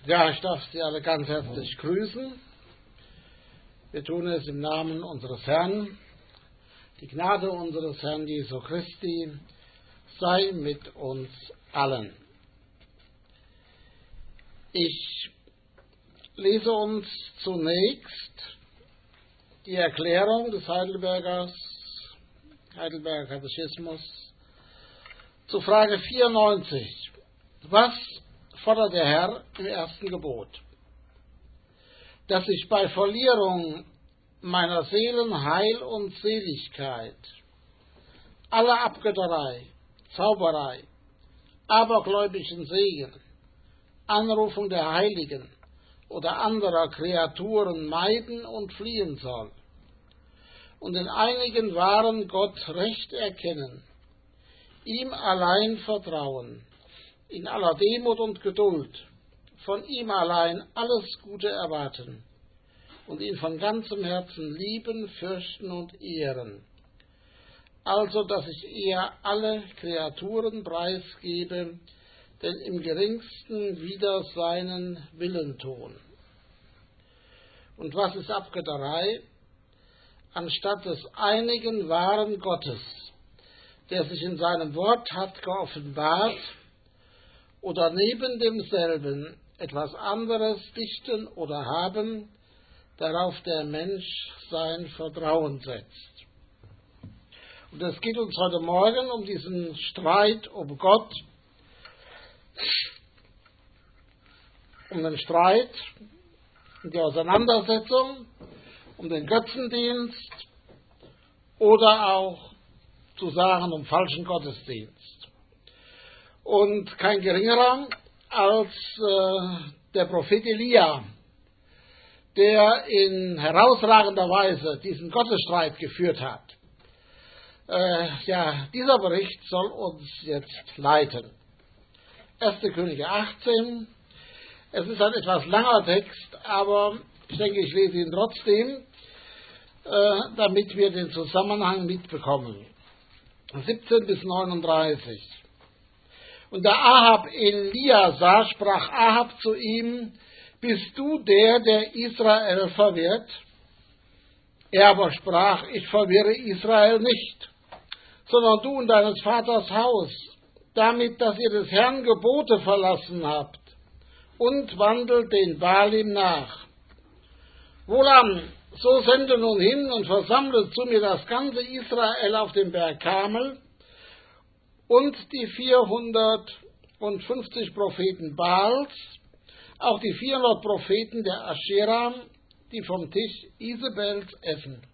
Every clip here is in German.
Ja, ich darf Sie alle ganz herzlich grüßen. Wir tun es im Namen unseres Herrn. Die Gnade unseres Herrn Jesu Christi sei mit uns allen. Ich lese uns zunächst die Erklärung des Heidelberger Katechismus zu Frage 94. Was fordert der Herr im ersten Gebot? Dass ich bei Verlierung meiner Seelen Heil und Seligkeit, aller Abgötterei, Zauberei, abergläubischen Segen, Anrufung der Heiligen oder anderer Kreaturen meiden und fliehen soll und den einigen wahren Gott recht erkennen, ihm allein vertrauen, in aller Demut und Geduld, von ihm allein alles Gute erwarten und ihn von ganzem Herzen lieben, fürchten und ehren. Also, dass ich eher alle Kreaturen preisgebe, denn im geringsten wider seinen Willen tun. Und was ist Abgötterei? Anstatt des einigen wahren Gottes, der sich in seinem Wort hat geoffenbart, oder neben demselben etwas anderes dichten oder haben, darauf der Mensch sein Vertrauen setzt. Und es geht uns heute Morgen um diesen Streit um Gott, um den Streit, um die Auseinandersetzung, um den Götzendienst oder auch zu sagen um falschen Gottesdienst. Und kein geringerer als der Prophet Elia, der in herausragender Weise diesen Gottesstreit geführt hat. Dieser Bericht soll uns jetzt leiten. 1. Könige 18. Es ist ein etwas langer Text, aber ich denke, ich lese ihn trotzdem, damit wir den Zusammenhang mitbekommen. 17 bis 39. Und da Ahab Elia sah, sprach Ahab zu ihm: Bist du der Israel verwirrt? Er aber sprach: Ich verwirre Israel nicht, sondern du und deines Vaters Haus, damit, dass ihr des Herrn Gebote verlassen habt und wandelt den Baalim nach. Wohlan, so sende nun hin und versammle zu mir das ganze Israel auf dem Berg Karmel und die 450 Propheten Baals, auch die 400 Propheten der Aschera, die vom Tisch Isabels essen.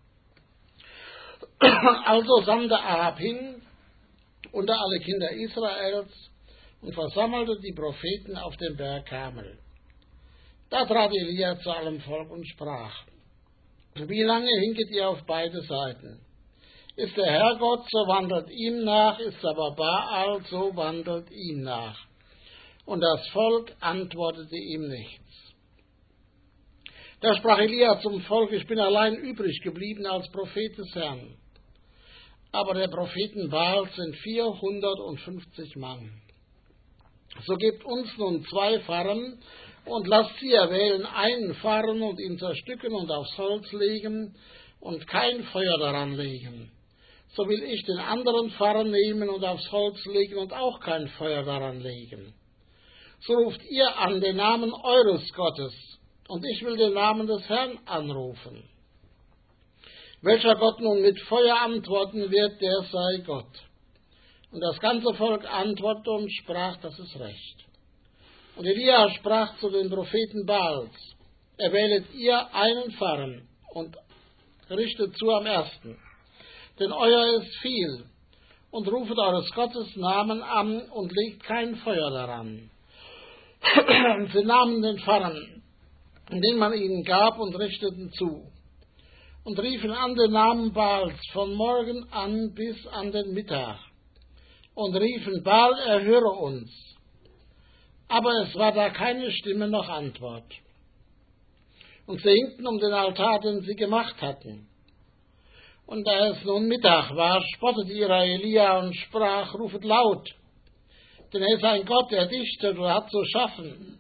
Also sandte Ahab hin unter alle Kinder Israels und versammelte die Propheten auf dem Berg Karmel. Da trat Elia zu allem Volk und sprach: Wie lange hinket ihr auf beide Seiten? Ist der Herr Gott, so wandelt ihm nach, ist aber Baal, so wandelt ihm nach. Und das Volk antwortete ihm nichts. Da sprach Elia zum Volk: Ich bin allein übrig geblieben als Prophet des Herrn. Aber der Propheten Baals sind 450 Mann. So gebt uns nun 2 Pfarren und lasst sie erwählen einen Pfarren und ihn zerstücken und aufs Holz legen und kein Feuer daran legen. So will ich den anderen Pfarren nehmen und aufs Holz legen und auch kein Feuer daran legen. So ruft ihr an den Namen eures Gottes, und ich will den Namen des Herrn anrufen. Welcher Gott nun mit Feuer antworten wird, der sei Gott. Und das ganze Volk antwortete und sprach: Das ist recht. Und Elia sprach zu den Propheten Baals: Erwählet ihr einen Pfarren und richtet zu am ersten, denn euer ist viel, und rufet eures Gottes Namen an und legt kein Feuer daran. Und sie nahmen den Pfarren, den man ihnen gab, und richteten zu, und riefen an den Namen Baals von morgen an bis an den Mittag, und riefen: Baal, erhöre uns. Aber es war da keine Stimme noch Antwort. Und sie hinkten um den Altar, den sie gemacht hatten. Und da es nun Mittag war, spottete ihrer Elia und sprach: Rufet laut, denn er ist ein Gott, der dichtet und hat zu schaffen.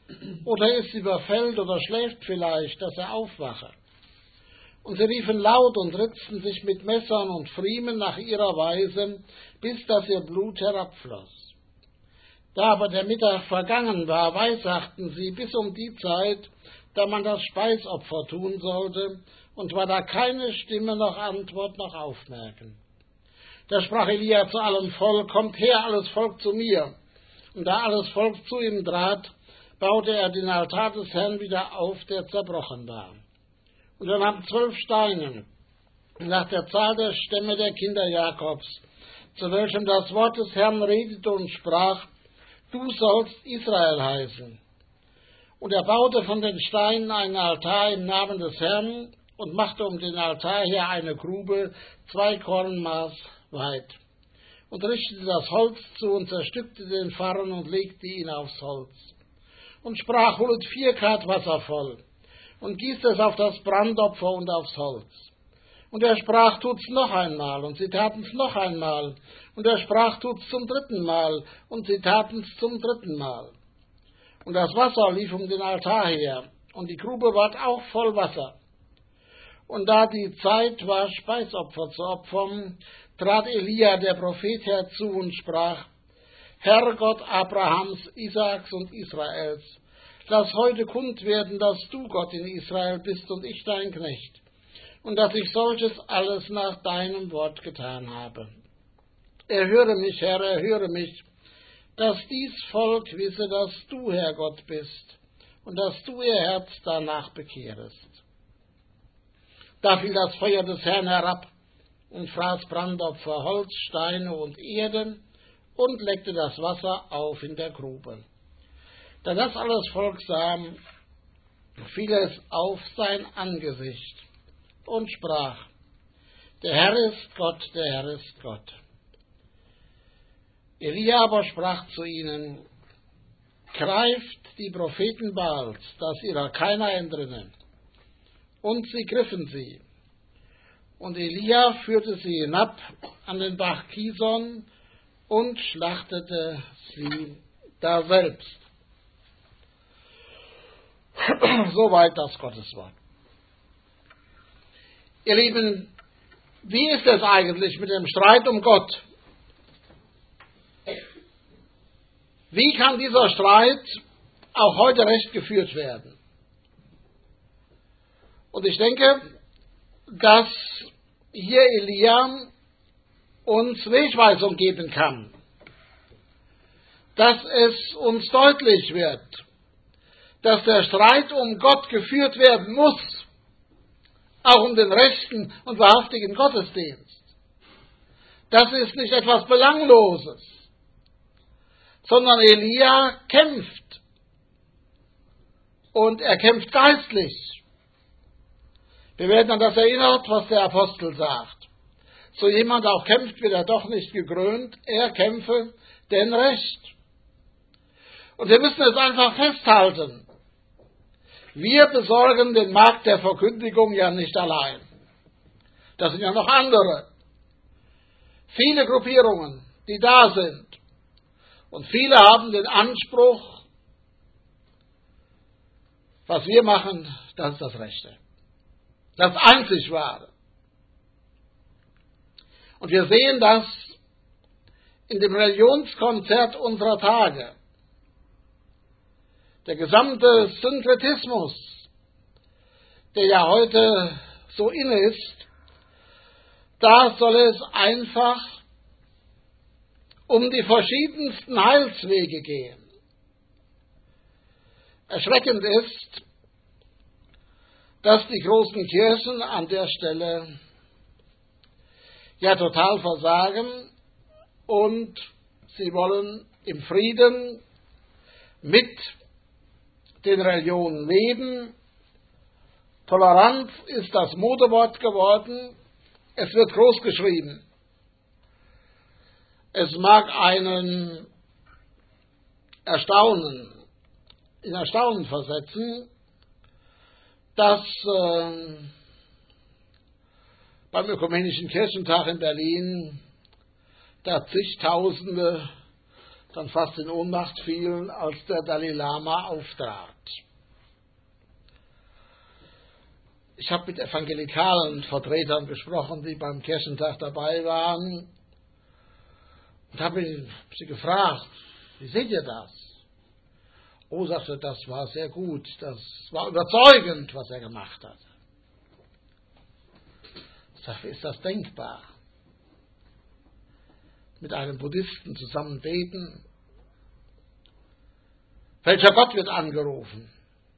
Oder ist überfällt oder schläft vielleicht, dass er aufwache. Und sie riefen laut und ritzten sich mit Messern und Pfriemen nach ihrer Weise, bis dass ihr Blut herabfloss. Da aber der Mittag vergangen war, weissachten sie bis um die Zeit, da man das Speisopfer tun sollte, und war da keine Stimme noch Antwort noch Aufmerken. Da sprach Elia zu allem Volk: Kommt her, alles Volk, zu mir. Und da alles Volk zu ihm trat, baute er den Altar des Herrn wieder auf, der zerbrochen war. Und er nahm 12 Steine, nach der Zahl der Stämme der Kinder Jakobs, zu welchem das Wort des Herrn redete und sprach: Du sollst Israel heißen. Und er baute von den Steinen einen Altar im Namen des Herrn und machte um den Altar her eine Grube 2 Kornmaß weit. Und richtete das Holz zu und zerstückte den Farren und legte ihn aufs Holz. Und sprach: Holet 4 Krat Wasser voll und gießt es auf das Brandopfer und aufs Holz. Und er sprach: Tut's noch einmal. Und sie taten's noch einmal. Und er sprach: Tut's zum 3. Mal. Und sie taten's zum 3. Mal. Und das Wasser lief um den Altar her. Und die Grube ward auch voll Wasser. Und da die Zeit war, Speisopfer zu opfern, trat Elia, der Prophet, herzu und sprach: Herr Gott Abrahams, Isaaks und Israels, lass heute kund werden, dass du Gott in Israel bist und ich dein Knecht, und dass ich solches alles nach deinem Wort getan habe. Erhöre mich, Herr, erhöre mich, dass dies Volk wisse, dass du, Herr Gott, bist, und dass du ihr Herz danach bekehrest. Da fiel das Feuer des Herrn herab und fraß Brandopfer, Holz, Steine und Erde und leckte das Wasser auf in der Grube. Da das alles Volk sah, fiel es auf sein Angesicht und sprach: Der Herr ist Gott, der Herr ist Gott. Elia aber sprach zu ihnen: Greift die Propheten Baals, dass ihrer keiner entrinne. Und sie griffen sie. Und Elia führte sie hinab an den Bach Kison und schlachtete sie daselbst. Soweit das Gotteswort. Ihr Lieben, wie ist es eigentlich mit dem Streit um Gott? Wie kann dieser Streit auch heute recht geführt werden? Und ich denke, dass hier Elia uns Wegweisung geben kann, dass es uns deutlich wird, dass der Streit um Gott geführt werden muss, auch um den rechten und wahrhaftigen Gottesdienst. Das ist nicht etwas Belangloses, sondern Elia kämpft. Und er kämpft geistlich. Wir werden an das erinnert, was der Apostel sagt. So jemand auch kämpft, wird er doch nicht gekrönt. Er kämpfe denn Recht. Und wir müssen es einfach festhalten. Wir besorgen den Markt der Verkündigung ja nicht allein. Das sind ja noch andere. Viele Gruppierungen, die da sind. Und viele haben den Anspruch, was wir machen, das ist das Rechte. Das einzig Wahre. Und wir sehen das in dem Religionskonzert unserer Tage. Der gesamte Synkretismus, der ja heute so inne ist, da soll es einfach um die verschiedensten Heilswege gehen. Erschreckend ist, dass die großen Kirchen an der Stelle ja total versagen und sie wollen im Frieden mit den Religionen leben. Toleranz ist das Modewort geworden. Es wird groß geschrieben. Es mag einen in Erstaunen versetzen, dass beim Ökumenischen Kirchentag in Berlin da zigtausende dann fast in Ohnmacht fielen, als der Dalai Lama auftrat. Ich habe mit evangelikalen Vertretern gesprochen, die beim Kirchentag dabei waren, und habe sie gefragt, wie seht ihr das? Oh, sagte, das war sehr gut, das war überzeugend, was er gemacht hat. Ich sagte, ist das denkbar? Mit einem Buddhisten zusammen beten? Welcher Gott wird angerufen?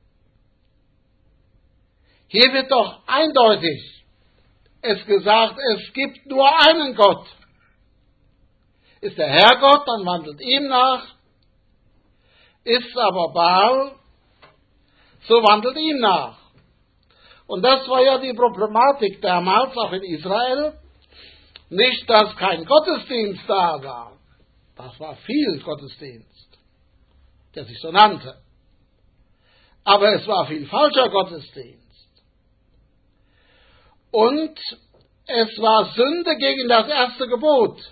Hier wird doch eindeutig es gesagt, es gibt nur einen Gott. Ist der Herrgott, dann wandelt ihm nach. Ist aber Baal, so wandelt ihm nach. Und das war ja die Problematik damals, auch in Israel. Nicht, dass kein Gottesdienst da war. Das war viel Gottesdienst, der sich so nannte. Aber es war viel falscher Gottesdienst. Und es war Sünde gegen das erste Gebot.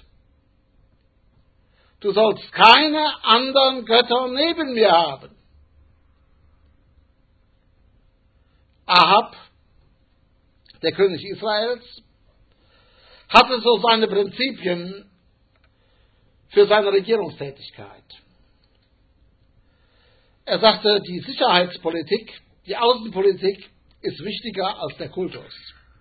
Du sollst keine anderen Götter neben mir haben. Ahab, der König Israels, hatte so seine Prinzipien für seine Regierungstätigkeit. Er sagte, die Sicherheitspolitik, die Außenpolitik ist wichtiger als der Kultus.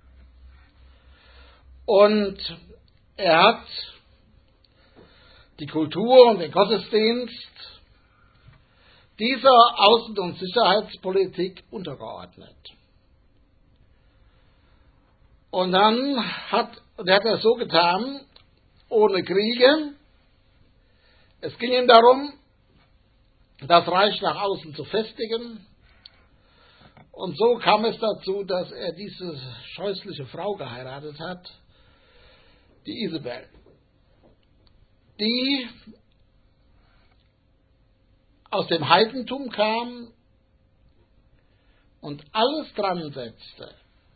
Und er hat die Kultur und den Gottesdienst dieser Außen- und Sicherheitspolitik untergeordnet. Und dann hat er so getan, ohne Kriege. Es ging ihm darum, das Reich nach außen zu festigen. Und so kam es dazu, dass er diese scheußliche Frau geheiratet hat, die Isabel, die aus dem Heidentum kam und alles dran setzte,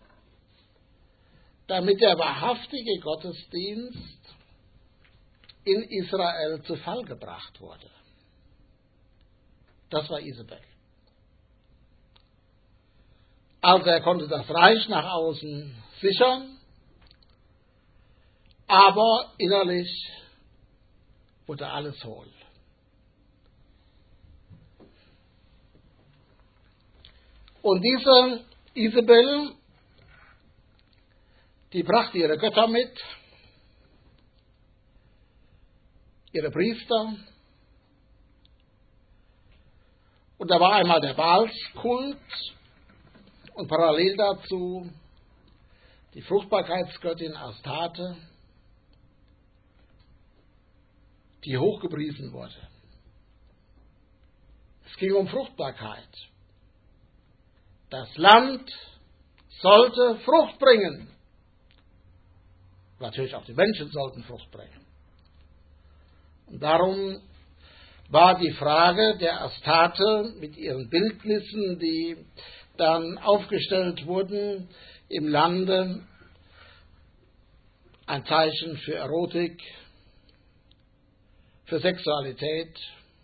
damit der wahrhaftige Gottesdienst in Israel zu Fall gebracht wurde. Das war Isabel. Also er konnte das Reich nach außen sichern, aber innerlich wurde alles hohl. Und diese Isabel, die brachte ihre Götter mit, ihre Priester. Und da war einmal der Baalskult und parallel dazu die Fruchtbarkeitsgöttin Astarte, die hochgepriesen wurde. Es ging um Fruchtbarkeit. Das Land sollte Frucht bringen. Natürlich auch die Menschen sollten Frucht bringen. Und darum war die Frage der Astarte mit ihren Bildnissen, die dann aufgestellt wurden im Lande, ein Zeichen für Erotik, für Sexualität,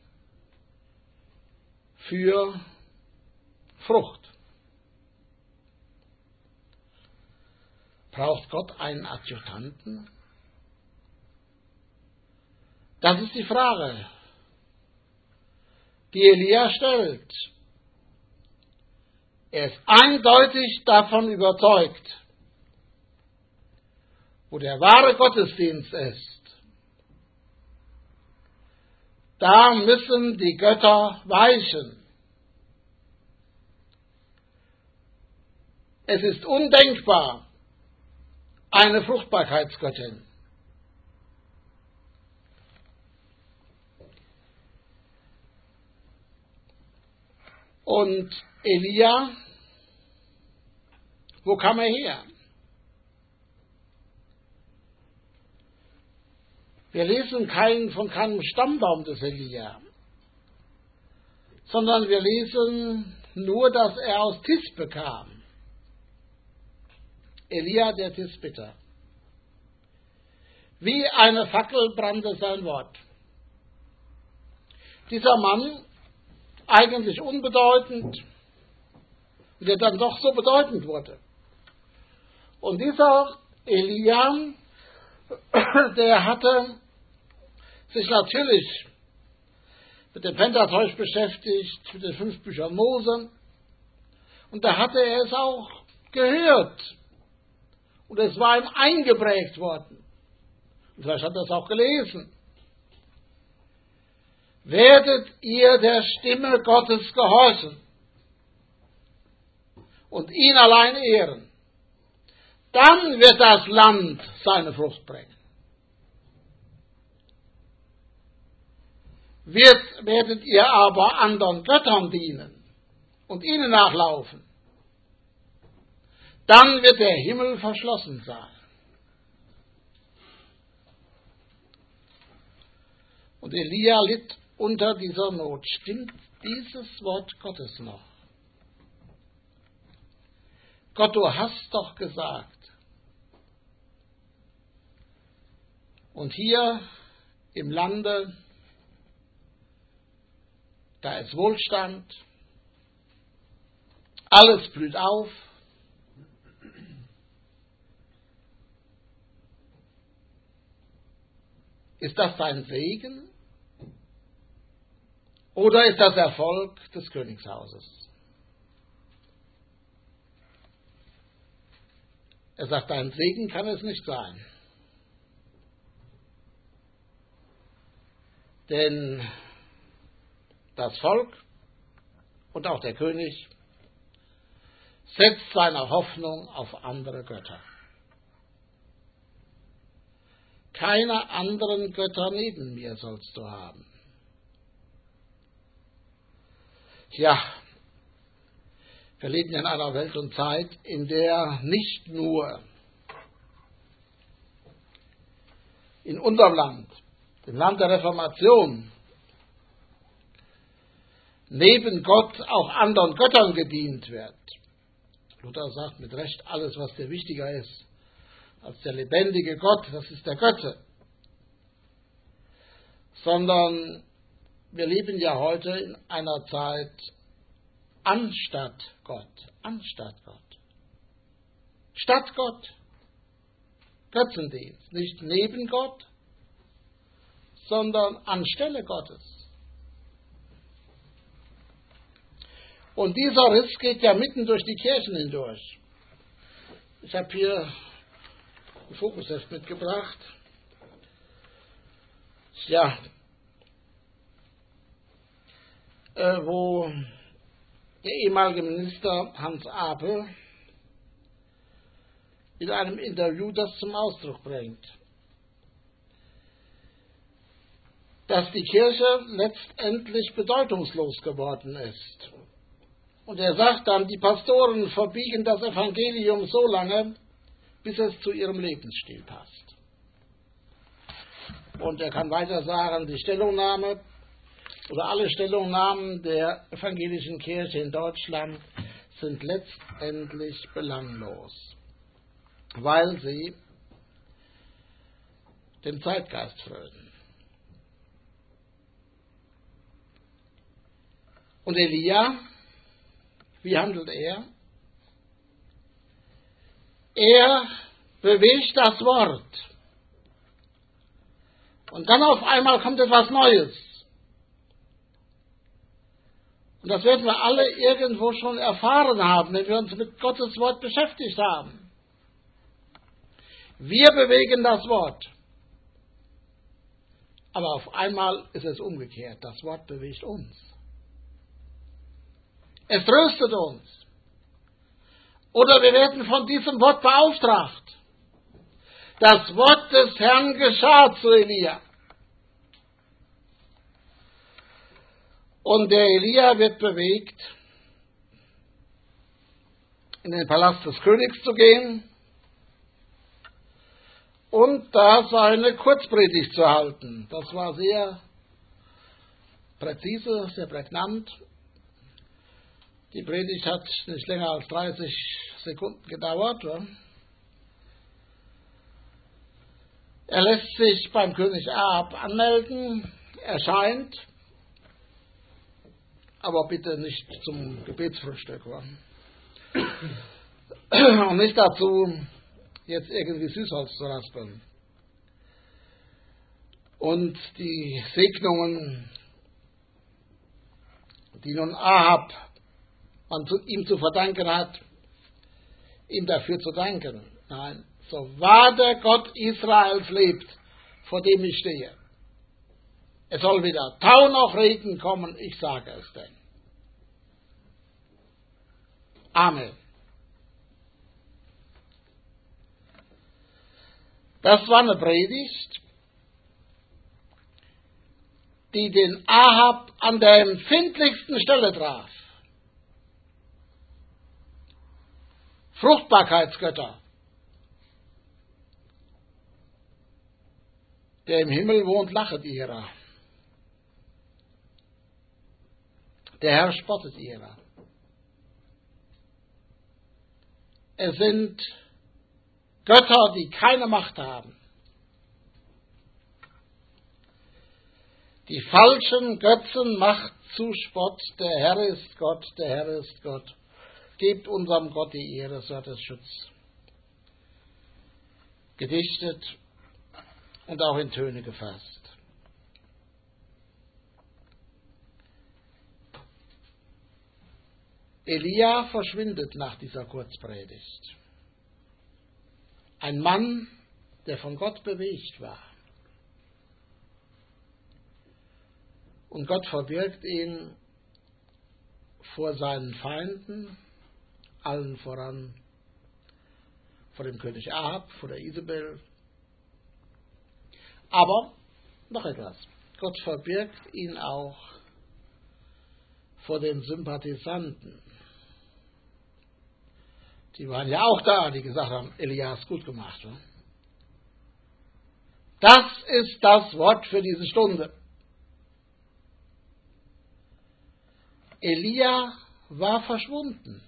für Frucht. Braucht Gott einen Adjutanten? Das ist die Frage, die Elia stellt. Er ist eindeutig davon überzeugt, wo der wahre Gottesdienst ist, da müssen die Götter weichen. Es ist undenkbar, eine Fruchtbarkeitsgöttin. Und Elia, wo kam er her? Wir lesen von keinem Stammbaum des Elia, sondern wir lesen nur, dass er aus Tisbe kam. Elia der Tisbiter. Wie eine Fackel brannte sein Wort. Dieser Mann, eigentlich unbedeutend, der dann doch so bedeutend wurde. Und dieser Elia, der hatte sich natürlich mit dem Pentateuch beschäftigt, mit den 5 Büchern Mose. Und da hatte er es auch gehört. Und es war ihm eingeprägt worden. Und vielleicht hat er es auch gelesen. Werdet ihr der Stimme Gottes gehorchen und ihn allein ehren, dann wird das Land seine Frucht bringen. Werdet ihr aber anderen Göttern dienen und ihnen nachlaufen, dann wird der Himmel verschlossen sein. Und Elia litt unter dieser Not. Stimmt dieses Wort Gottes noch? Gott, du hast doch gesagt. Und hier im Lande, da ist Wohlstand, alles blüht auf. Ist das dein Segen? Oder ist das Erfolg des Königshauses? Er sagt, dein Segen kann es nicht sein. Denn das Volk und auch der König setzt seine Hoffnung auf andere Götter. Keine anderen Götter neben mir sollst du haben. Ja, wir leben in einer Welt und Zeit, in der nicht nur in unserem Land, im Land der Reformation, neben Gott auch anderen Göttern gedient wird. Luther sagt mit Recht, alles, was dir wichtiger ist als der lebendige Gott, das ist der Götze. Sondern wir leben ja heute in einer Zeit anstatt Gott. Statt Gott. Götzendienst. Nicht neben Gott, sondern anstelle Gottes. Und dieser Riss geht ja mitten durch die Kirchen hindurch. Ich habe hier ein Fokusheft mitgebracht. Ja, wo der ehemalige Minister Hans Apel in einem Interview das zum Ausdruck bringt, dass die Kirche letztendlich bedeutungslos geworden ist. Und er sagt dann, die Pastoren verbiegen das Evangelium so lange, bis es zu ihrem Lebensstil passt. Und er kann weiter sagen, die Stellungnahme oder alle Stellungnahmen der evangelischen Kirche in Deutschland sind letztendlich belanglos, weil sie dem Zeitgeist frönen. Und Elia, wie handelt er? Er bewegt das Wort. Und dann auf einmal kommt etwas Neues. Und das werden wir alle irgendwo schon erfahren haben, wenn wir uns mit Gottes Wort beschäftigt haben. Wir bewegen das Wort. Aber auf einmal ist es umgekehrt. Das Wort bewegt uns. Es tröstet uns. Oder wir werden von diesem Wort beauftragt. Das Wort des Herrn geschah zu Elia. Und der Elia wird bewegt, in den Palast des Königs zu gehen und da seine Kurzpredigt zu halten. Das war sehr präzise, sehr prägnant. Die Predigt hat nicht länger als 30 Sekunden gedauert. Er lässt sich beim König Ahab anmelden, erscheint aber bitte nicht zum Gebetsfrühstück. Und nicht dazu, jetzt irgendwie Süßholz zu raspeln. Und die Segnungen, die nun Ahab ihm zu verdanken hat, ihm dafür zu danken. Nein, so wahr der Gott Israels lebt, vor dem ich stehe. Es soll weder Tau noch Regen kommen, ich sage es denn. Amen. Das war eine Predigt, die den Ahab an der empfindlichsten Stelle traf. Fruchtbarkeitsgötter. Der im Himmel wohnt, lachet ihrer. Der Herr spottet ihrer. Es sind Götter, die keine Macht haben. Die falschen Götzen macht zu Spott. Der Herr ist Gott, der Herr ist Gott. Gebt unserem Gott die Ehre, so hat es Schutz. Gedichtet und auch in Töne gefasst. Elia verschwindet nach dieser Kurzpredigt. Ein Mann, der von Gott bewegt war. Und Gott verbirgt ihn vor seinen Feinden, allen voran vor dem König Ahab, vor der Isabel. Aber noch etwas. Gott verbirgt ihn auch vor den Sympathisanten. Die waren ja auch da, die gesagt haben, Elias gut gemacht. Ne? Das ist das Wort für diese Stunde. Elia war verschwunden.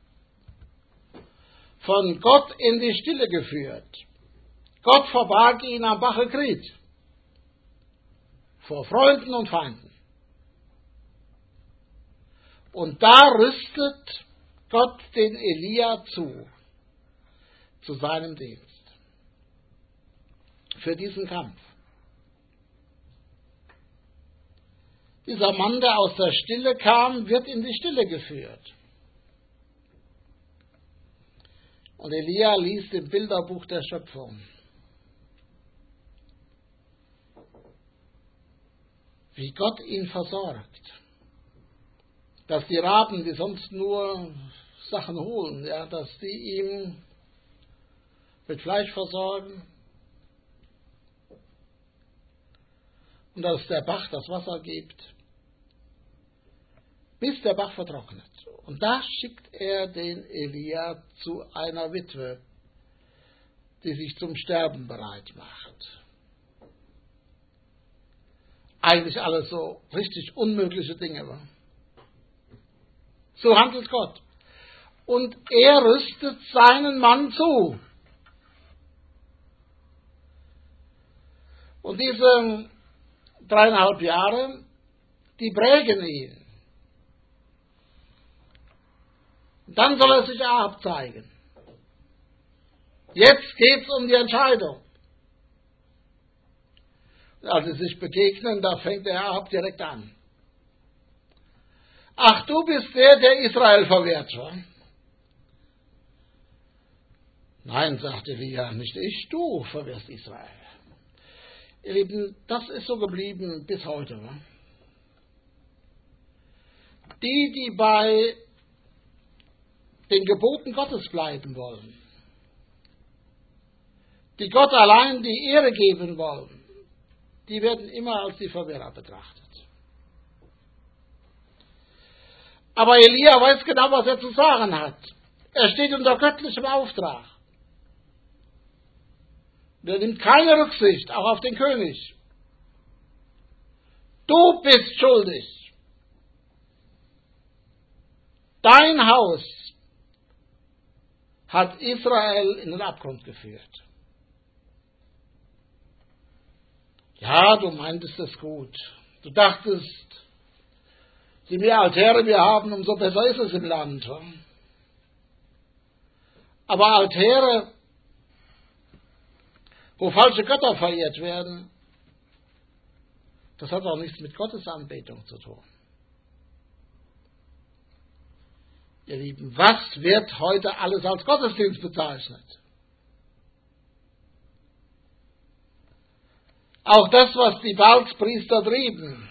Von Gott in die Stille geführt. Gott verbarg ihn am Bache Krit. Vor Freunden und Feinden. Und da rüstet Gott den Elia zu seinem Dienst. Für diesen Kampf. Dieser Mann, der aus der Stille kam, wird in die Stille geführt. Und Elia liest im Bilderbuch der Schöpfung. Wie Gott ihn versorgt. Dass die Raben, die sonst nur Sachen holen, ja, dass die ihm mit Fleisch versorgen. Und dass der Bach das Wasser gibt, bis der Bach vertrocknet. Und da schickt er den Elia zu einer Witwe, die sich zum Sterben bereit macht. Eigentlich alles so richtig unmögliche Dinge. So handelt Gott. Und er rüstet seinen Mann zu. Und diese 3,5 Jahre, die prägen ihn. Dann soll er sich Ahab zeigen. Jetzt geht es um die Entscheidung. Und als sie sich begegnen, da fängt der Ahab direkt an. Ach, du bist der Israel verwehrt, wa? Nein, sagte Elia, nicht ich, du verwehrst Israel. Ihr Lieben, das ist so geblieben bis heute. Wa? Die bei den Geboten Gottes bleiben wollen, die Gott allein die Ehre geben wollen, die werden immer als die Verwehrer betrachtet. Aber Elia weiß genau, was er zu sagen hat. Er steht unter göttlichem Auftrag. Er nimmt keine Rücksicht, auch auf den König. Du bist schuldig. Dein Haus hat Israel in den Abgrund geführt. Ja, du meintest es gut. Du dachtest, Je mehr Altäre wir haben, umso besser ist es im Land. Aber Altäre, wo falsche Götter verehrt werden, das hat auch nichts mit Gottesanbetung zu tun. Ihr Lieben, was wird heute alles als Gottesdienst bezeichnet? Auch das, was die Baalspriester trieben,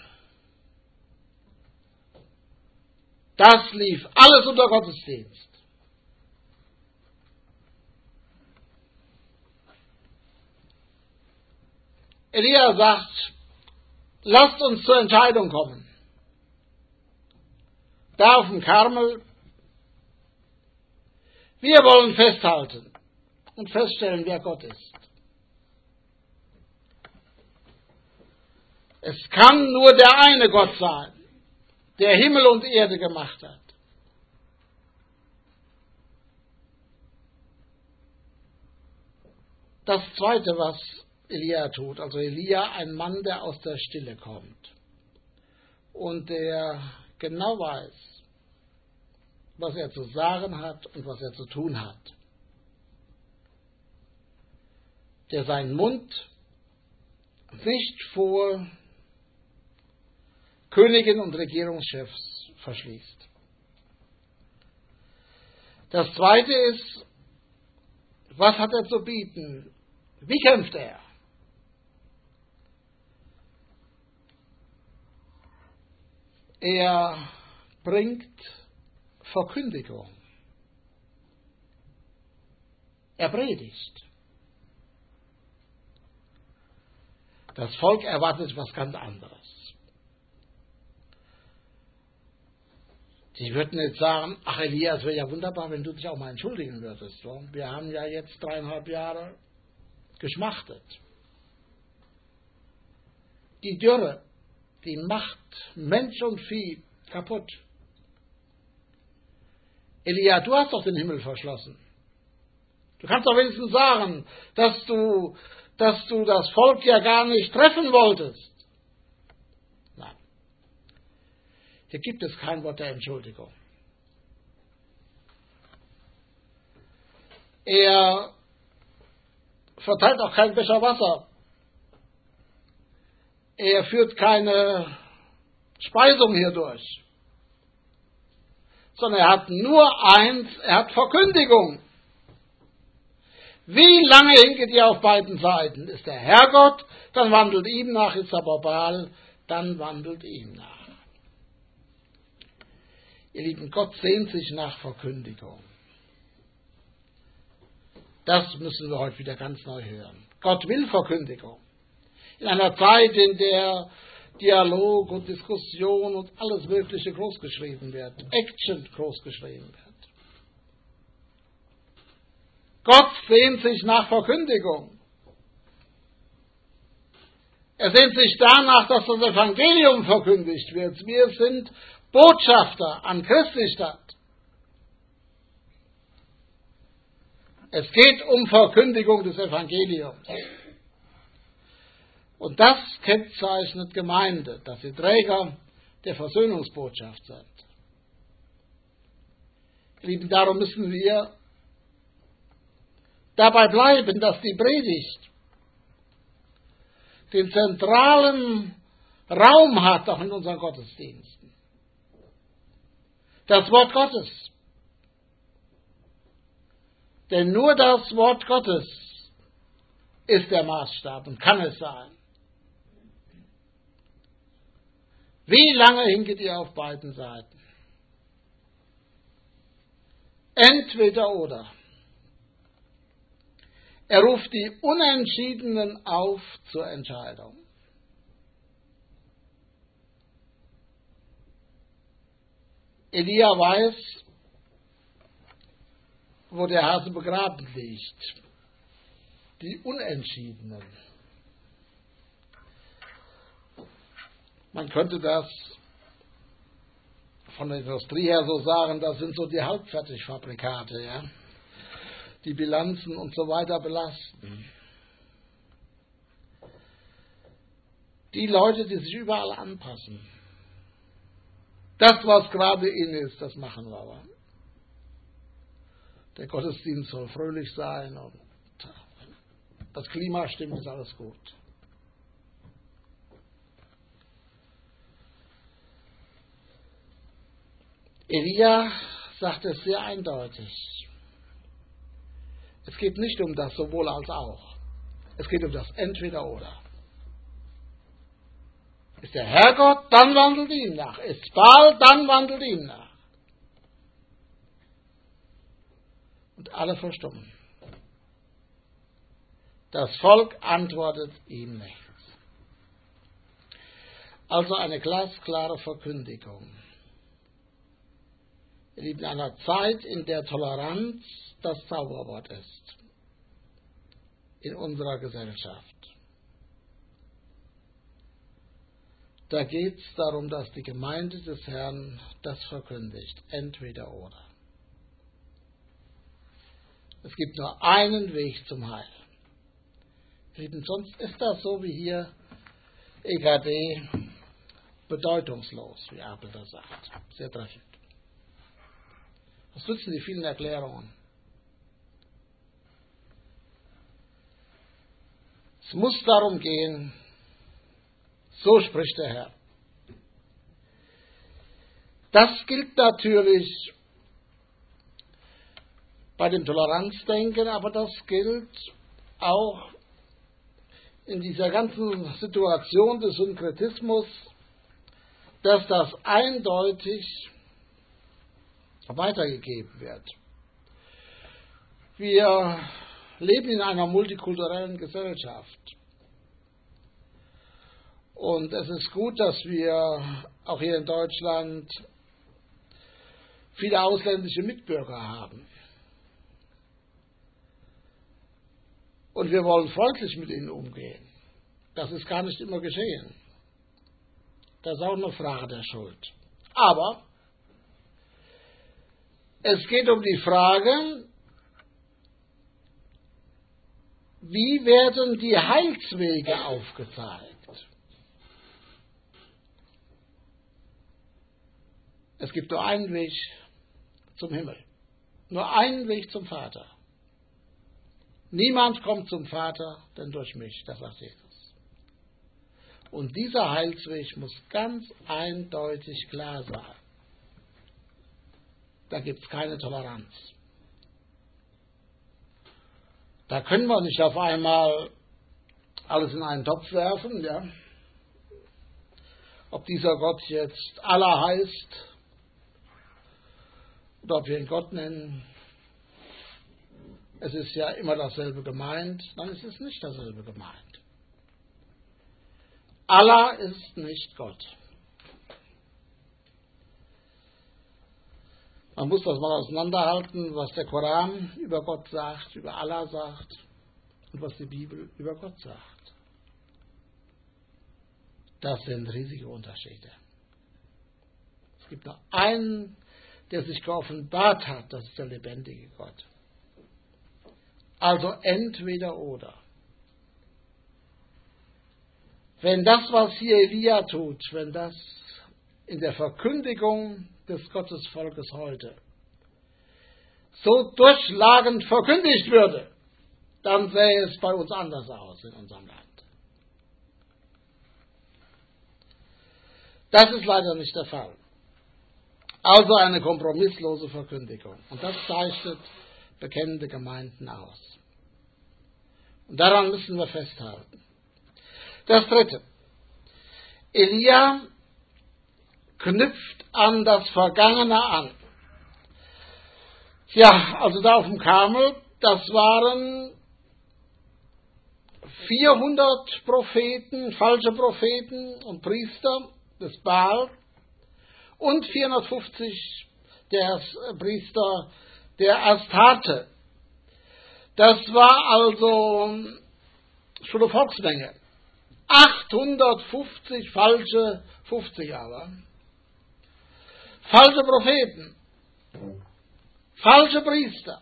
das lief alles unter Gottesdienst. Elia sagt, lasst uns zur Entscheidung kommen. Da auf dem Karmel, wir wollen festhalten und feststellen, wer Gott ist. Es kann nur der eine Gott sein, der Himmel und Erde gemacht hat. Das Zweite, was Elia tut, also Elia, ein Mann, der aus der Stille kommt und der genau weiß, was er zu sagen hat und was er zu tun hat. Der seinen Mund nicht vor Königen und Regierungschefs verschließt. Das Zweite ist, was hat er zu bieten? Wie kämpft er? Er bringt Verkündigung. Er predigt. Das Volk erwartet was ganz anderes. Die würden jetzt sagen, ach Elia, es wäre ja wunderbar, wenn du dich auch mal entschuldigen würdest. So. Wir haben ja jetzt 3,5 Jahre geschmachtet. Die Dürre, die macht Mensch und Vieh kaputt. Elia, du hast doch den Himmel verschlossen. Du kannst doch wenigstens sagen, dass du das Volk ja gar nicht treffen wolltest. Nein. Hier gibt es kein Wort der Entschuldigung. Er verteilt auch keinen Becher Wasser. Er führt keine Speisung hier durch. Sondern er hat nur eins, er hat Verkündigung. Wie lange hinket ihr auf beiden Seiten? Ist der Herrgott, dann wandelt ihm nach, ist aber Baal, dann wandelt ihm nach. Ihr Lieben, Gott sehnt sich nach Verkündigung. Das müssen wir heute wieder ganz neu hören. Gott will Verkündigung. In einer Zeit, in der Dialog und Diskussion und alles Mögliche großgeschrieben wird, Action großgeschrieben wird. Gott sehnt sich nach Verkündigung. Er sehnt sich danach, dass das Evangelium verkündigt wird. Wir sind Botschafter an Christi Stadt. Es geht um Verkündigung des Evangeliums. Und das kennzeichnet Gemeinde, dass sie Träger der Versöhnungsbotschaft sind. Lieben, darum müssen wir dabei bleiben, dass die Predigt den zentralen Raum hat, auch in unseren Gottesdiensten. Das Wort Gottes. Denn nur das Wort Gottes ist der Maßstab und kann es sein. Wie lange hinket ihr auf beiden Seiten? Entweder oder. Er ruft die Unentschiedenen auf zur Entscheidung. Elia weiß, wo der Hase begraben liegt. Die Unentschiedenen. Man könnte das von der Industrie her so sagen, das sind so die Halbfertigfabrikate, ja, die Bilanzen und so weiter belasten. Die Leute, die sich überall anpassen. Das, was gerade in ist, das machen wir aber. Der Gottesdienst soll fröhlich sein und das Klima stimmt, ist alles gut. Elia sagt es sehr eindeutig. Es geht nicht um das sowohl als auch. Es geht um das Entweder-Oder. Ist der Herrgott, dann wandelt ihm nach. Ist Baal, dann wandelt ihm nach. Und alle verstummen. Das Volk antwortet ihm nichts. Also eine glasklare Verkündigung. Wir leben in einer Zeit, in der Toleranz das Zauberwort ist. In unserer Gesellschaft. Da geht es darum, dass die Gemeinde des Herrn das verkündigt. Entweder oder. Es gibt nur einen Weg zum Heil. Sonst ist das so wie hier EKD bedeutungslos, wie Abel das sagt. Sehr treffend. Was nützen die vielen Erklärungen? Es muss darum gehen, so spricht der Herr. Das gilt natürlich bei dem Toleranzdenken, aber das gilt auch in dieser ganzen Situation des Synkretismus, dass das eindeutig weitergegeben wird. Wir leben in einer multikulturellen Gesellschaft. Und es ist gut, dass wir auch hier in Deutschland viele ausländische Mitbürger haben. Und wir wollen freundlich mit ihnen umgehen. Das ist gar nicht immer geschehen. Das ist auch eine Frage der Schuld. Aber es geht um die Frage, wie werden die Heilswege aufgezeigt? Es gibt nur einen Weg zum Himmel. Nur einen Weg zum Vater. Niemand kommt zum Vater, denn durch mich, das sagt Jesus. Und dieser Heilsweg muss ganz eindeutig klar sein. Da gibt es keine Toleranz. Da können wir nicht auf einmal alles in einen Topf werfen, ja. Ob dieser Gott jetzt Allah heißt, oder ob wir ihn Gott nennen. Es ist ja immer dasselbe gemeint. Nein, es ist nicht dasselbe gemeint. Allah ist nicht Gott. Man muss das mal auseinanderhalten, was der Koran über Gott sagt, über Allah sagt und was die Bibel über Gott sagt. Das sind riesige Unterschiede. Es gibt nur einen, der sich geoffenbart hat, das ist der lebendige Gott. Also entweder oder. Wenn das, was hier Elia tut, wenn das in der Verkündigung des Gottesvolkes heute so durchschlagend verkündigt würde, dann sähe es bei uns anders aus in unserem Land. Das ist leider nicht der Fall. Also eine kompromisslose Verkündigung. Und das zeichnet bekennende Gemeinden aus. Und daran müssen wir festhalten. Das Dritte. Elia knüpft an das Vergangene an. Ja, also da auf dem Karmel, das waren 400 Propheten, falsche Propheten und Priester des Baal und 450 der Priester der Astarte. Das war also schon eine Volksmenge. 850 falsche 50 aber. Falsche Propheten. Falsche Priester.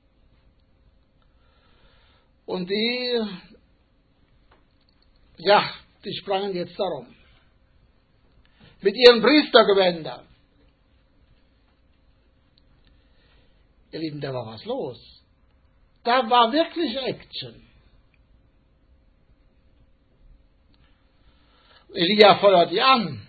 Und die sprangen jetzt darum. Mit ihren Priestergewändern, Ihr Lieben, da war was los. Da war wirklich Action. Elia feuert die an.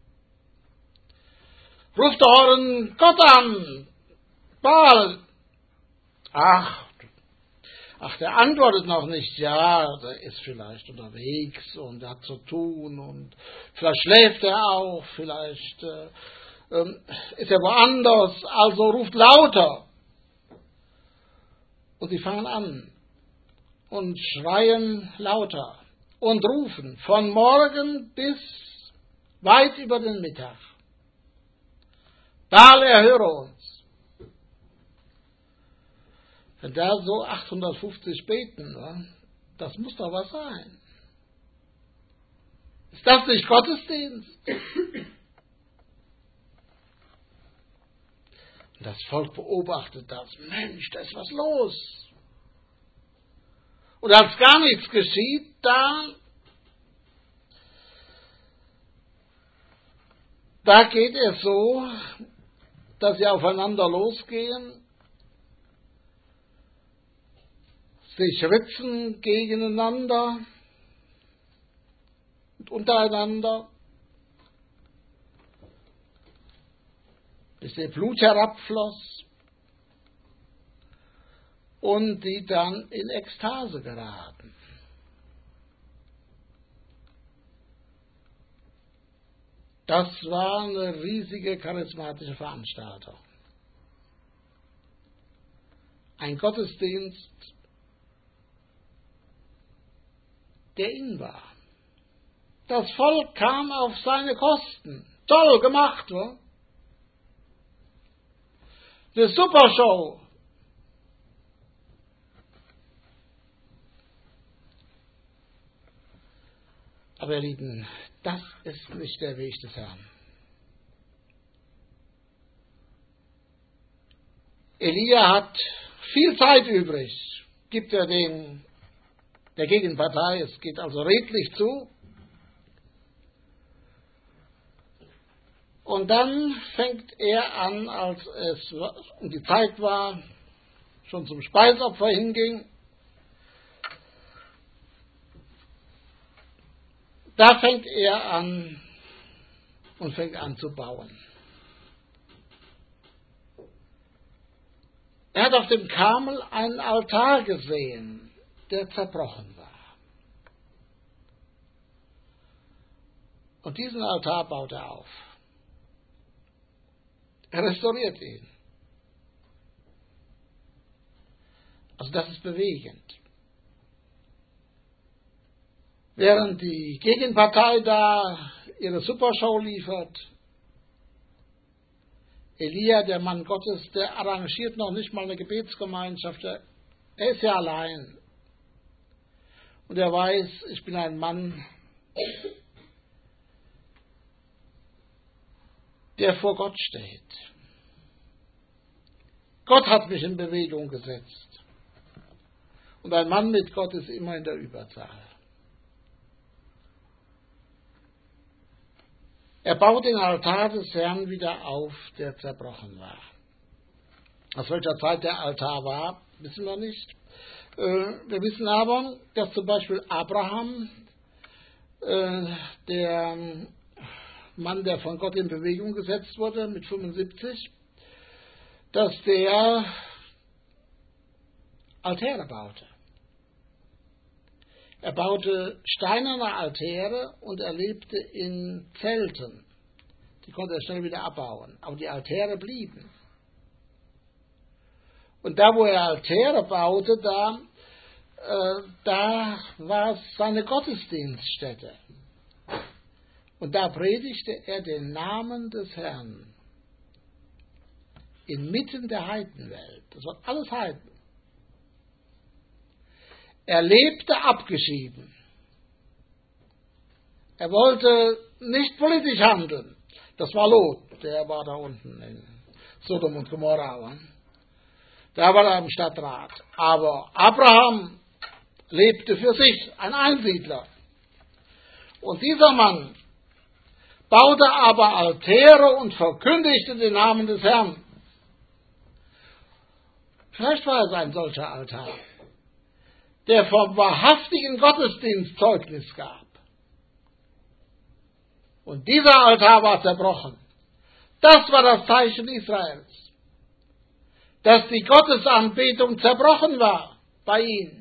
Ruft euren Gott an. Baal. Ach, der antwortet noch nicht. Ja, der ist vielleicht unterwegs und hat zu tun und vielleicht schläft er auch, vielleicht ist er woanders. Also ruft lauter. Und sie fangen an und schreien lauter und rufen von morgen bis weit über den Mittag. Baal, erhöre uns. Wenn da so 850 beten, das muss doch was sein. Ist das nicht Gottesdienst? Und das Volk beobachtet das. Mensch, da ist was los. Und als gar nichts geschieht, da geht es so, dass sie aufeinander losgehen, sich ritzen gegeneinander und untereinander, bis der Blut herabfloss und die dann in Ekstase geraten. Das war eine riesige charismatische Veranstaltung. Ein Gottesdienst, der in war. Das Volk kam auf seine Kosten. Toll gemacht, wa? Eine Supershow. Aber ihr Lieben, das ist nicht der Weg des Herrn. Elia hat viel Zeit übrig, gibt er der Gegenpartei, es geht also redlich zu. Und dann fängt er an, als es um die Zeit war, schon zum Speisopfer hinging, da fängt er an und fängt an zu bauen. Er hat auf dem Karmel einen Altar gesehen, der zerbrochen war. Und diesen Altar baut er auf. Er restauriert ihn. Also das ist bewegend. Während die Gegenpartei da ihre Supershow liefert, Elia, der Mann Gottes, der arrangiert noch nicht mal eine Gebetsgemeinschaft. Er ist ja allein. Und er weiß, ich bin ein Mann, der vor Gott steht. Gott hat mich in Bewegung gesetzt. Und ein Mann mit Gott ist immer in der Überzahl. Er baut den Altar des Herrn wieder auf, der zerbrochen war. Aus welcher Zeit der Altar war, wissen wir nicht. Wir wissen aber, dass zum Beispiel Abraham, der Mann, der von Gott in Bewegung gesetzt wurde, mit 75, dass der Altäre baute. Er baute steinerne Altäre und er lebte in Zelten. Die konnte er schnell wieder abbauen. Aber die Altäre blieben. Und da, wo er Altäre baute, da war seine Gottesdienststätte. Und da predigte er den Namen des Herrn. Inmitten der Heidenwelt. Das waren alles Heiden. Er lebte abgeschieden. Er wollte nicht politisch handeln. Das war Lot, der war da unten in Sodom und Gomorra. Der war da im Stadtrat. Aber Abraham lebte für sich, ein Einsiedler. Und dieser Mann baute aber Altäre und verkündigte den Namen des Herrn. Vielleicht war es ein solcher Altar, der vom wahrhaftigen Gottesdienst Zeugnis gab. Und dieser Altar war zerbrochen. Das war das Zeichen Israels, dass die Gottesanbetung zerbrochen war bei ihnen.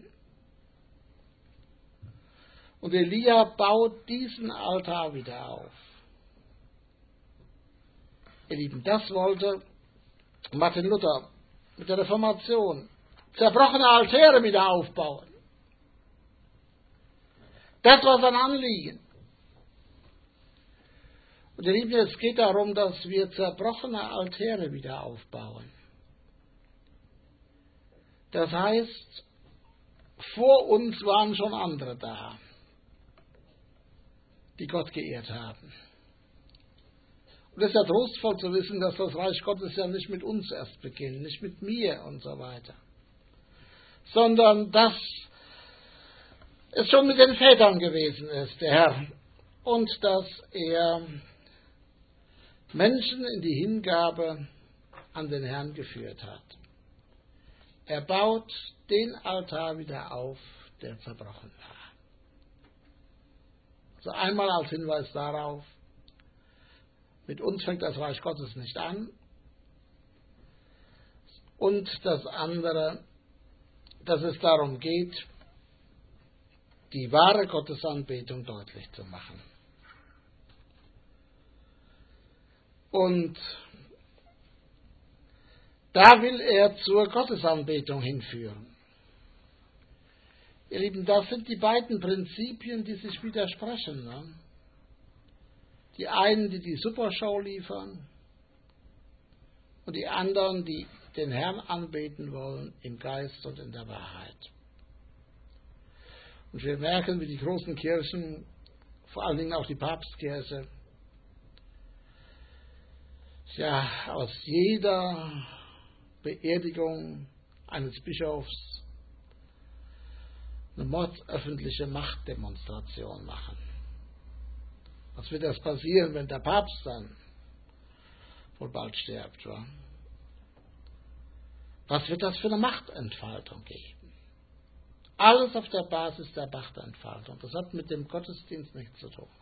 Und Elia baut diesen Altar wieder auf. Ihr Lieben, das wollte Martin Luther mit der Reformation. Zerbrochene Altäre wieder aufbauen. Das war sein Anliegen. Und ihr Lieben, es geht darum, dass wir zerbrochene Altäre wieder aufbauen. Das heißt, vor uns waren schon andere da, die Gott geehrt haben. Und es ist ja trostvoll zu wissen, dass das Reich Gottes ja nicht mit uns erst beginnt, nicht mit mir und so weiter, sondern dass es schon mit den Vätern gewesen ist, der Herr, und dass er Menschen in die Hingabe an den Herrn geführt hat. Er baut den Altar wieder auf, der zerbrochen war. So einmal als Hinweis darauf, mit uns fängt das Reich Gottes nicht an. Und das andere, dass es darum geht, die wahre Gottesanbetung deutlich zu machen. Und da will er zur Gottesanbetung hinführen. Ihr Lieben, das sind die beiden Prinzipien, die sich widersprechen. Ne? Die einen, die die Supershow liefern, und die anderen, die den Herrn anbeten wollen im Geist und in der Wahrheit. Und wir merken, wie die großen Kirchen, vor allen Dingen auch die Papstkirche, ja, aus jeder Beerdigung eines Bischofs eine mordsöffentliche Machtdemonstration machen. Was wird das passieren, wenn der Papst dann wohl bald stirbt? Wa? Was wird das für eine Machtentfaltung geben? Alles auf der Basis der Machtentfaltung. Das hat mit dem Gottesdienst nichts zu tun.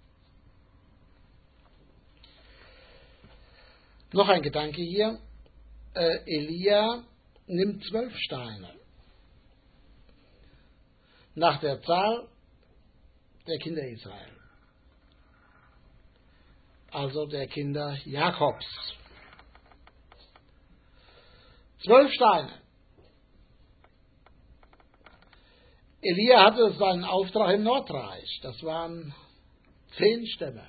Noch ein Gedanke hier. Elia nimmt 12 Steine nach der Zahl der Kinder Israel. Also der Kinder Jakobs. 12 Steine. Elia hatte seinen Auftrag im Nordreich. Das waren 10 Stämme.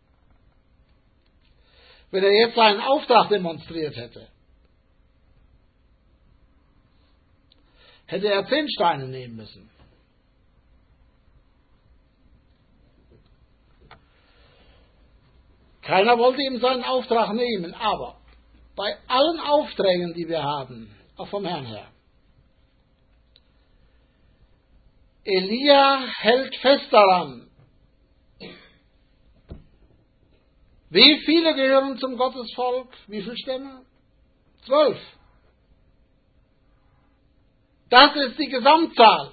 Wenn er jetzt seinen Auftrag demonstriert hätte, hätte er 10 Steine nehmen müssen. Keiner wollte ihm seinen Auftrag nehmen, aber bei allen Aufträgen, die wir haben, auch vom Herrn her, Elia hält fest daran. Wie viele gehören zum Gottesvolk? Wie viele Stämme? 12. Das ist die Gesamtzahl.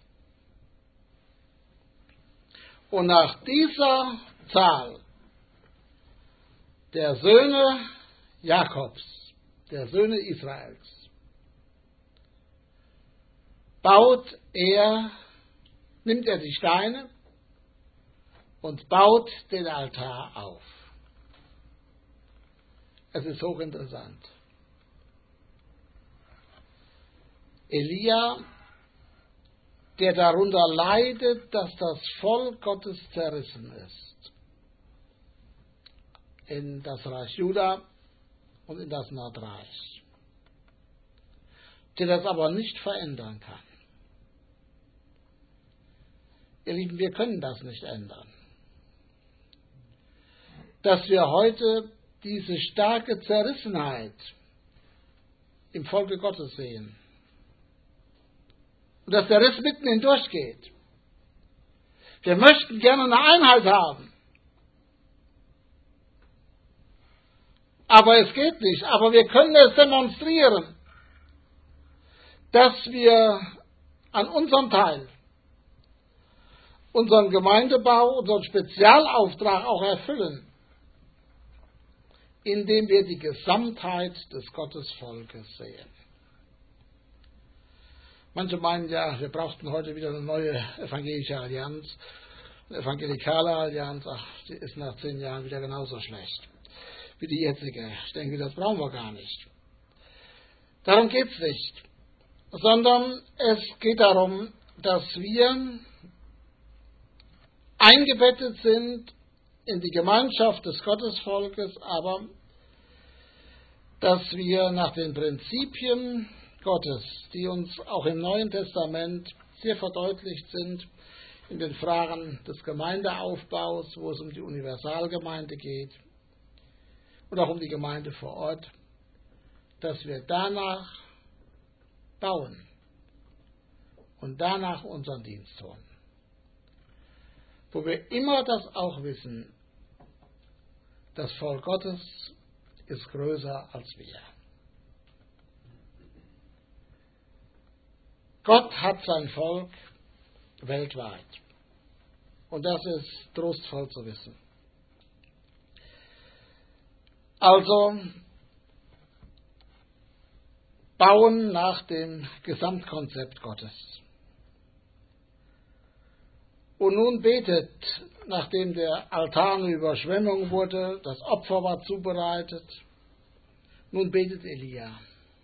Und nach dieser Zahl der Söhne Jakobs, der Söhne Israels, nimmt er die Steine und baut den Altar auf. Es ist hochinteressant. Elia, der darunter leidet, dass das Volk Gottes zerrissen ist, in das Reich Juda und in das Nordreich, der das aber nicht verändern kann. Ihr Lieben, wir können das nicht ändern. Dass wir heute diese starke Zerrissenheit im Volke Gottes sehen und dass der Riss mitten hindurchgeht. Wir möchten gerne eine Einheit haben, aber es geht nicht. Aber wir können es demonstrieren. dass wir an unserem Teil, unseren Gemeindebau, unseren Spezialauftrag auch erfüllen, indem wir die Gesamtheit des Gottesvolkes sehen. Manche meinen ja, wir brauchten heute wieder eine neue evangelische Allianz, eine evangelikale Allianz. Ach, die ist nach 10 Jahren wieder genauso schlecht wie die jetzige. Ich denke, das brauchen wir gar nicht. Darum geht es nicht, sondern es geht darum, dass wir eingebettet sind in die Gemeinschaft des Gottesvolkes, aber dass wir nach den Prinzipien Gottes, die uns auch im Neuen Testament sehr verdeutlicht sind, in den Fragen des Gemeindeaufbaus, wo es um die Universalgemeinde geht und auch um die Gemeinde vor Ort, dass wir danach bauen und danach unseren Dienst tun. Wo wir immer das auch wissen, das Volk Gottes ist größer als wir. Gott hat sein Volk weltweit. Und das ist trostvoll zu wissen. Also bauen nach dem Gesamtkonzept Gottes. Und nun betet, nachdem der Altar eine Überschwemmung wurde, das Opfer war zubereitet, nun betet Elia.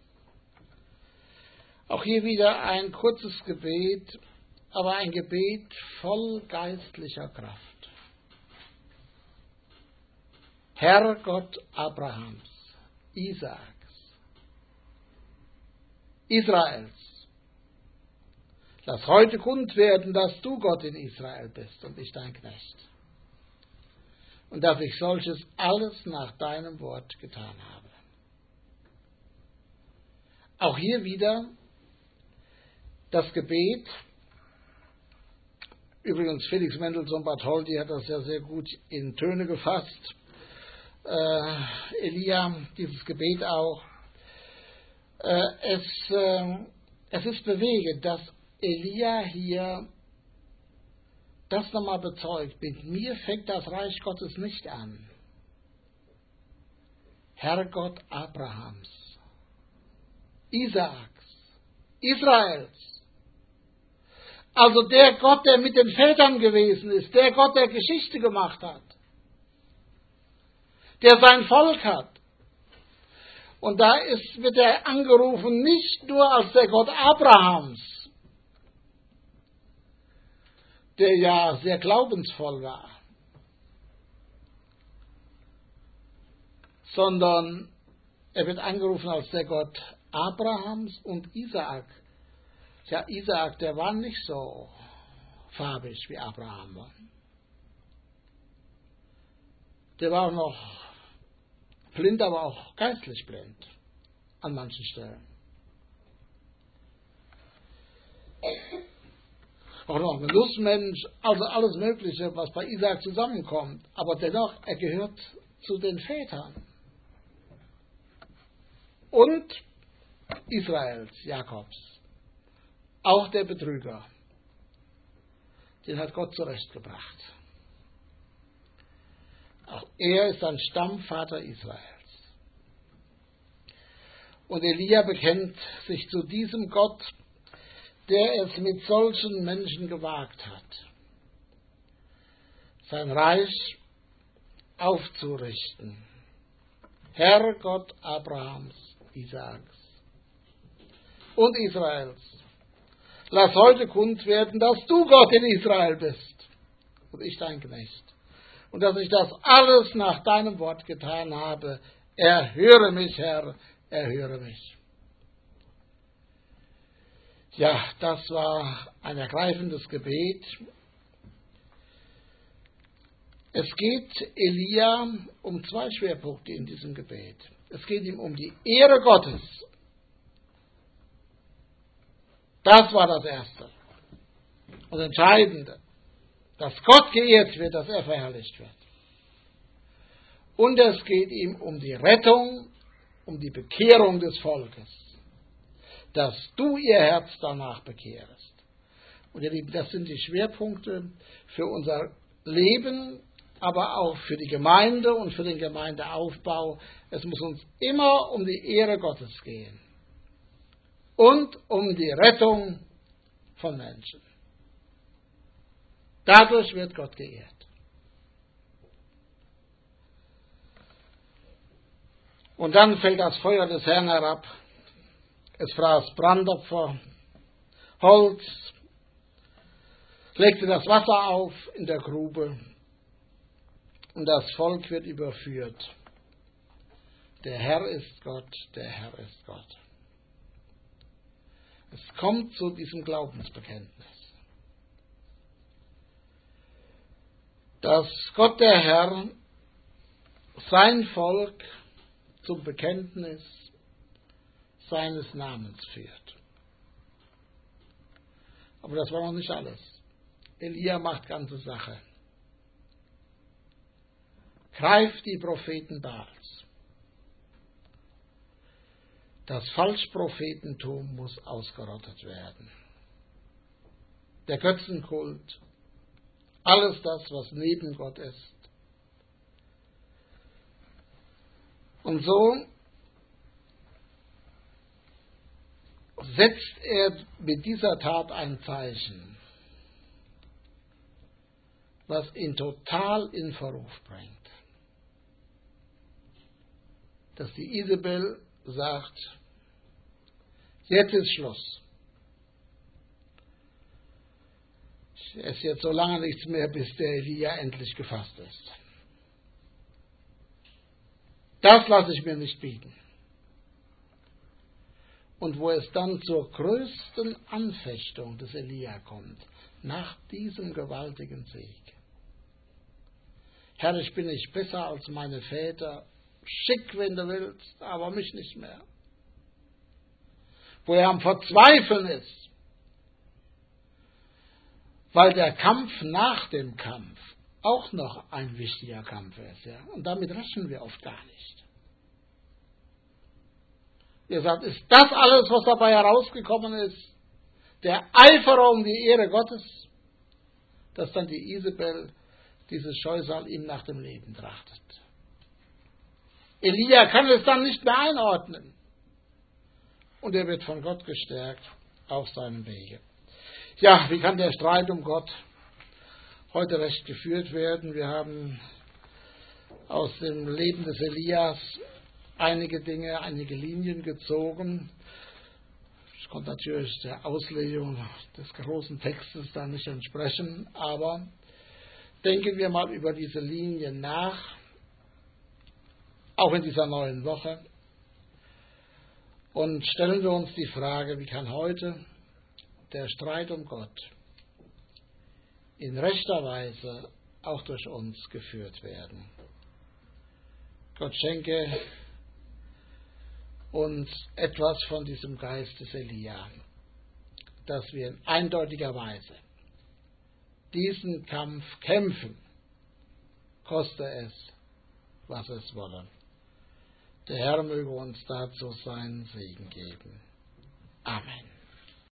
Auch hier wieder ein kurzes Gebet, aber ein Gebet voll geistlicher Kraft. Herr Gott Abrahams, Isaaks, Israels, lass heute kund werden, dass du Gott in Israel bist und ich dein Knecht. Und dass ich solches alles nach deinem Wort getan habe. Auch hier wieder das Gebet. Übrigens, Felix Mendelssohn Bartholdy hat das ja sehr gut in Töne gefasst. Elia, dieses Gebet auch. Es ist bewegend, dass Elia hier das nochmal bezeugt. Mit mir fängt das Reich Gottes nicht an. Herrgott Abrahams, Isaaks, Israels. Also der Gott, der mit den Vätern gewesen ist, der Gott, der Geschichte gemacht hat, der sein Volk hat. Und da wird er angerufen nicht nur als der Gott Abrahams, der ja sehr glaubensvoll war, sondern er wird angerufen als der Gott Abrahams und Isaak. Ja, Isaak, der war nicht so farbig wie Abraham war. Der war auch noch blind, aber auch geistlich blind an manchen Stellen. Auch noch ein Genussmensch, also alles Mögliche, was bei Isaak zusammenkommt. Aber dennoch, er gehört zu den Vätern. Und Israels, Jakobs. Auch der Betrüger. Den hat Gott zurechtgebracht. Auch er ist ein Stammvater Israels. Und Elia bekennt sich zu diesem Gott, der es mit solchen Menschen gewagt hat, sein Reich aufzurichten. Herr Gott Abrahams, Isaaks und Israels, lass heute kund werden, dass du Gott in Israel bist und ich dein Knecht. Und dass ich das alles nach deinem Wort getan habe. Erhöre mich, Herr, erhöre mich. Ja, das war ein ergreifendes Gebet. Es geht Elia um 2 Schwerpunkte in diesem Gebet. Es geht ihm um die Ehre Gottes. Das war das Erste und Entscheidende. Dass Gott geehrt wird, dass er verherrlicht wird. Und es geht ihm um die Rettung, um die Bekehrung des Volkes. dass du ihr Herz danach bekehrst. Und ihr Lieben, das sind die Schwerpunkte für unser Leben, aber auch für die Gemeinde und für den Gemeindeaufbau. Es muss uns immer um die Ehre Gottes gehen und um die Rettung von Menschen. Dadurch wird Gott geehrt. Und dann fällt das Feuer des Herrn herab. Es fraß Brandopfer, Holz, legte das Wasser auf in der Grube und das Volk wird überführt. Der Herr ist Gott, der Herr ist Gott. Es kommt zu diesem Glaubensbekenntnis, dass Gott der Herr sein Volk zum Bekenntnis seines Namens führt. Aber das war noch nicht alles. Elia macht ganze Sache. Greift die Propheten Baals. Das Falschprophetentum muss ausgerottet werden. Der Götzenkult, alles das, was neben Gott ist. Und so setzt er mit dieser Tat ein Zeichen, was ihn total in Verruf bringt. Dass die Isabel sagt, jetzt ist Schluss. Ich esse jetzt so lange nichts mehr, bis der Elia endlich gefasst ist. Das lasse ich mir nicht bieten. Und wo es dann zur größten Anfechtung des Elia kommt, nach diesem gewaltigen Sieg. Herr, ich bin nicht besser als meine Väter, schick, wenn du willst, aber mich nicht mehr. Wo er am Verzweifeln ist, weil der Kampf nach dem Kampf auch noch ein wichtiger Kampf ist. Ja? Und damit rechnen wir oft gar nicht. Ihr sagt, ist das alles, was dabei herausgekommen ist? Der Eiferer um die Ehre Gottes, dass dann die Isabel dieses Scheusal ihm nach dem Leben trachtet. Elia kann es dann nicht mehr einordnen. Und er wird von Gott gestärkt auf seinem Wege. Ja, wie kann der Streit um Gott heute recht geführt werden? Wir haben aus dem Leben des Elias einige Dinge, einige Linien gezogen. Ich konnte natürlich der Auslegung des großen Textes da nicht entsprechen, aber denken wir mal über diese Linien nach, auch in dieser neuen Woche, und stellen wir uns die Frage, wie kann heute der Streit um Gott in rechter Weise auch durch uns geführt werden. Gott schenke uns etwas von diesem Geist des Elia, dass wir in eindeutiger Weise diesen Kampf kämpfen, koste es, was es wolle. Der Herr möge uns dazu seinen Segen geben. Amen.